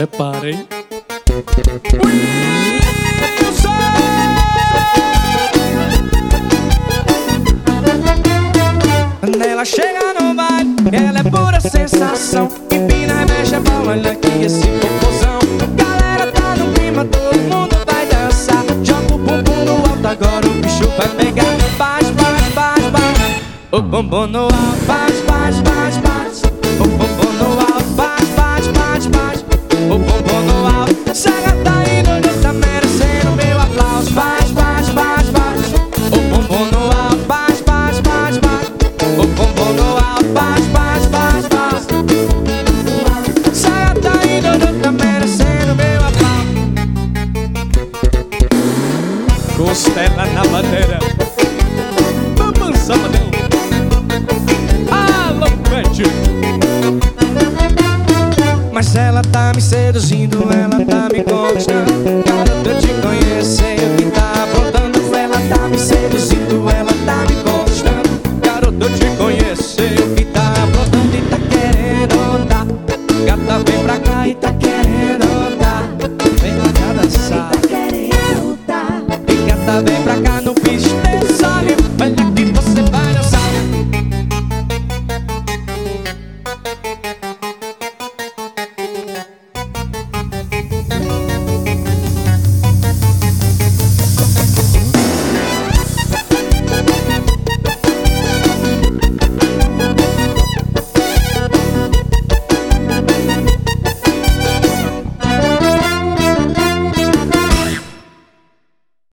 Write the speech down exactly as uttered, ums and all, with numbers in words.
Preparem. Quando ela chega no baile, ela é pura sensação. Empina e mexe a bola, olha aqui esse popozão. Galera tá no clima, todo mundo vai dançar. Joga o bumbum no alto, agora o bicho vai pegar. Bate, bate, bate, bate. O bumbum no alto, bate, bate, bate, bate. O bumbum no alto, bate, bate, bate, bate. O bumbum no alto. Se ela tá indo, não tá merecendo meu aplauso. Bate, bate, bate, bate. O bumbum no alto, bate, bate, bate, bate. O bumbum no alto, bate, bate, bate, bate. Se ela tá indo, não tá merecendo meu aplauso. Costela na madeira. Vamos, sabadão. Alô, Pet. Mas ela tá me seduzindo, ela tá me conquistando. Garota, eu te conhecer, o que tá aprontando? Ela tá me seduzindo.